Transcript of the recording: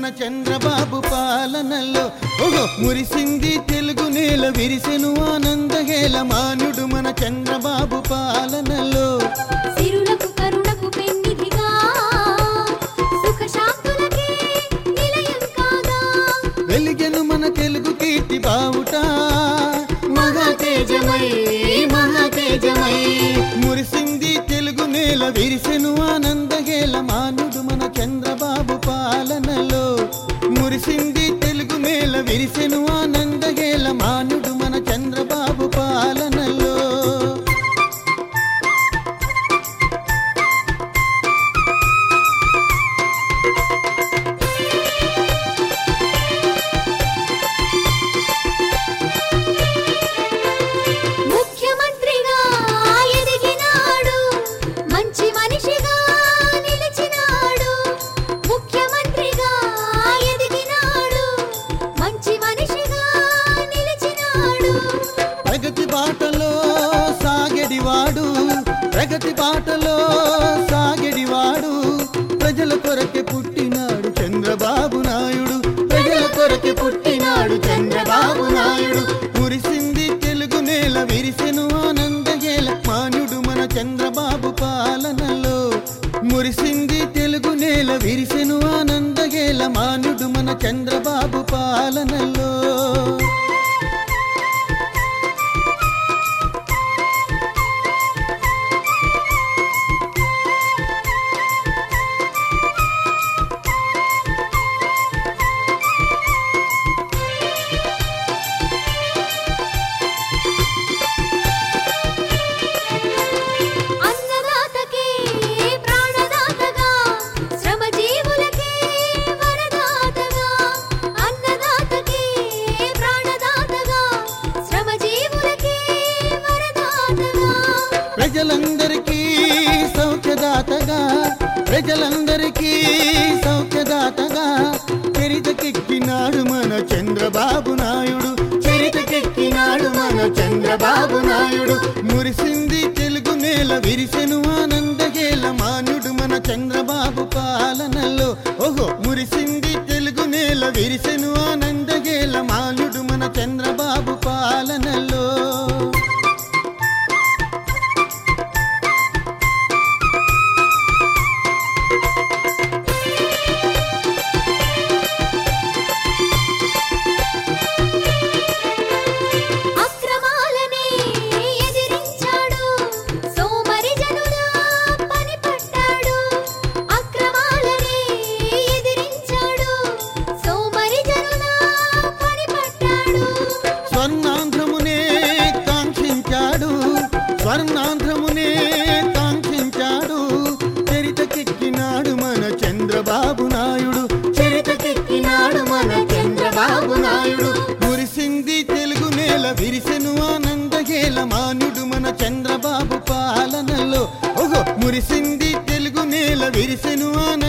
మన చంద్రబాబు పాలనలో ఓహో మురిసింది తెలుగు నేల విరిసెను ఆనందగేల మానుడు మన చంద్రబాబు పాలనలో సిరులకు కరుణకు పెన్నిధిగా సుఖ శాంతులకే నిలయం కాగా వెలిగెను మన తెలుగు కీర్తి బావుట మహా తేజమై మురిసింది తెలుగు నేల విరిసెను ఆనందగేల మానుడు మన చంద్రబాబు పాలనలో మురిసింది తెలుగు నేల విరిసెను ఆనందగేల మానుడు మన చంద్రబాబు పాలనలో ముఖ్యమంత్రిగా ఎదిగినాడు మంచి మనిషిగా నిలిచినాడు ముఖ్యమంత్రిగా ఎదిగినాడు మంచి మనిషిగా నిలిచినాడు ప్రగతి బాటలో సాగెడివాడు ప్రజల కొరకే పుట్టినాడు చంద్రబాబు నాయుడు మురిసింది తెలుగు నేల విరిసెను ఆనందగేల మాన్యుడు మన చంద్రబాబు పాలనలో మురిసింది తెలుగు నేల విరిసెను ఆనందగేల మాన్యుడు మన చంద్రబాబు పాలనలో అన్నదాతకే ప్రాణదాతగా శ్రమజీవులకే వరదాతగా అన్నదాతకే ప్రాణదాతగా శ్రమజీవులకే వరదాతగా ప్రజలందరికీ సౌఖ్యదాతగా చరితకెక్కినాడు మన చంద్రబాబు నాయుడు మురిసింది తెలుగు నేల విరిసెను ఆనందగేల మానుడు మన చంద్రబాబు పాలనలో ఓహో మురిసింది తెలుగు నేల విరిసెను ఆనందగేల మానుడు మన చంద్రబాబు పాలనలో అక్రమాలనే ఎదిరించాడు సోమరి జనుల పని పట్టాడు అక్రమాలనే ఎదిరించాడు సోమరి జనుల పని పట్టాడు స్వర్ణాంధ్రమునే కాంక్షించాడు చరితకెక్కినాడు మన చంద్రబాబు నాయుడు మురిసింది తెలుగు నేల విరిసెను ఆనందగేల మానుడు మన చంద్రబాబు పాలనలో ఓహో మురిసింది తెలుగు నేల విరిసెను